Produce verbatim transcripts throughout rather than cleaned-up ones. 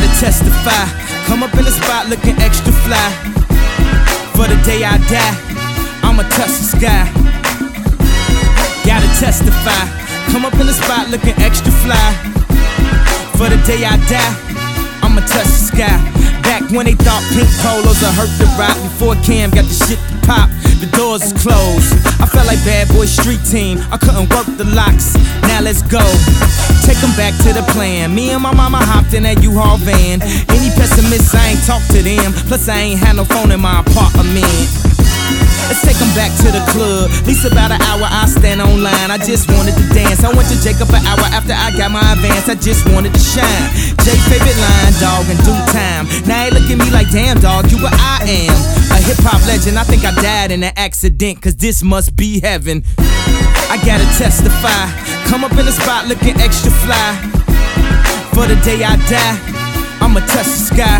testify. Come up in the spot looking extra fly. For the day I die, I'ma touch the sky. Gotta testify. Come up in the spot looking extra fly. For the day I die, I'ma touch the sky. Back when they thought pink polos would hurt the rock. Before Cam got the shit to pop, the doors is closed. I felt like Bad Boy Street Team, I couldn't work the locks. Now let's go, take them back to the plan. Me and my mama hopped in that U-Haul van. Any pessimists, I ain't talk to them. Plus I ain't had no phone in my apartment. Let's take them back to the club. At least about an hour I stand online. I just wanted to dance. I went to Jacob an hour after I got my advance. I just wanted to shine. Jay favorite line, dog, in due time. Now they look at me like, damn dog, you what I am. A hip hop legend, I think I died in an accident, cause this must be heaven. I gotta testify. Come up in the spot looking extra fly. For the day I die, I'ma touch the sky.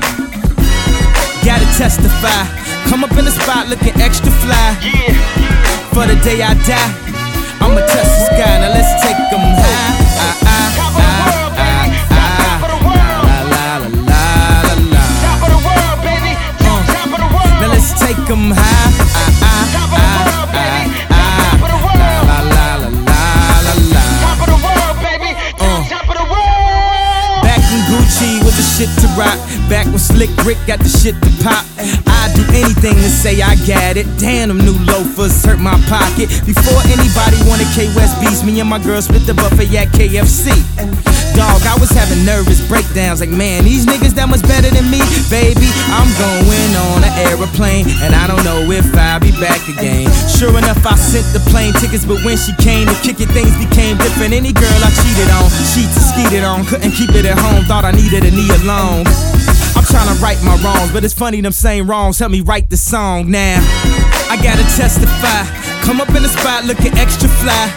Gotta testify. Come up in the spot looking extra fly. Yeah. For the day I die, I'ma touch the sky. Now let's take them high. Ah, ah, Top of the world, baby. Top of the world. La, la, la, la, la. Top of the world, baby. Top, top of the world. Now let's take them high. Ah, ah, Top of the world, baby. Top of the world. La, la, la, la, la, la. Top of the world, baby. Top, top of the world. Back when Gucci was the shit to rock. Back when Slick Rick got the shit to pop. I'd do anything to say I got it. Damn, them new loafers hurt my pocket. Before anybody wanted K-West beats, me and my girl split the buffet at K F C. Dog, I was having nervous breakdowns like, man, these niggas that much better than me. Baby, I'm going on an aeroplane, and I don't know if I'll be back again. Sure enough, I sent the plane tickets, but when she came to kick it, things became different. Any girl I cheated on, sheets and skeeted on, couldn't keep it at home, thought I needed a knee alone. I'm tryna right my wrongs, but it's funny them same wrongs help me write the song now. I gotta testify. Come up in the spot looking extra fly.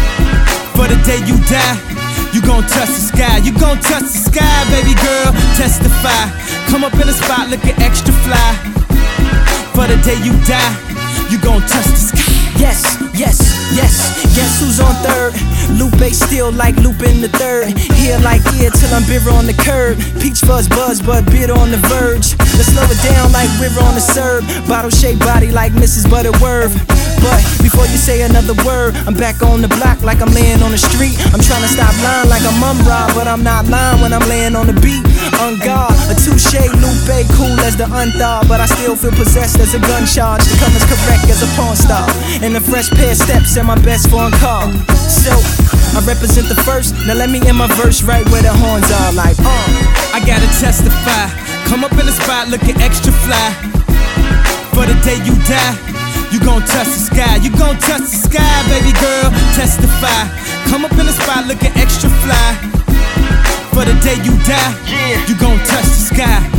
For the day you die, you gon' touch the sky. You gon' touch the sky, baby girl. Testify. Come up in the spot looking extra fly. For the day you die, you gon' touch the sky. Yes, yes, yes, guess who's on third? Lupe still like Lupe in the third. Here like ear till I'm bitter on the curb. Peach fuzz buzz but bitter on the verge. Let's slow it down like river on the serve. Bottle shaped body like Missus Butterworth. But before you say another word, I'm back on the block like I'm laying on the street. I'm trying to stop lying like I'm Mum-Ra, but I'm not lying when I'm laying on the beat. On guard, a touche, Lupe, cool as the unthaw, but I still feel possessed as a gun charge. To come as correct as a porn star. And a fresh pair of steps and my best foreign car. So, I represent the first, now let me end my verse right where the horns are like, uh. I gotta testify. Come up in the spot looking extra fly. For the day you die, you gon' touch the sky. You gon' touch the sky, baby girl. Testify. Come up in the spot looking extra fly. For the day you die, Yeah. you gon' touch the sky.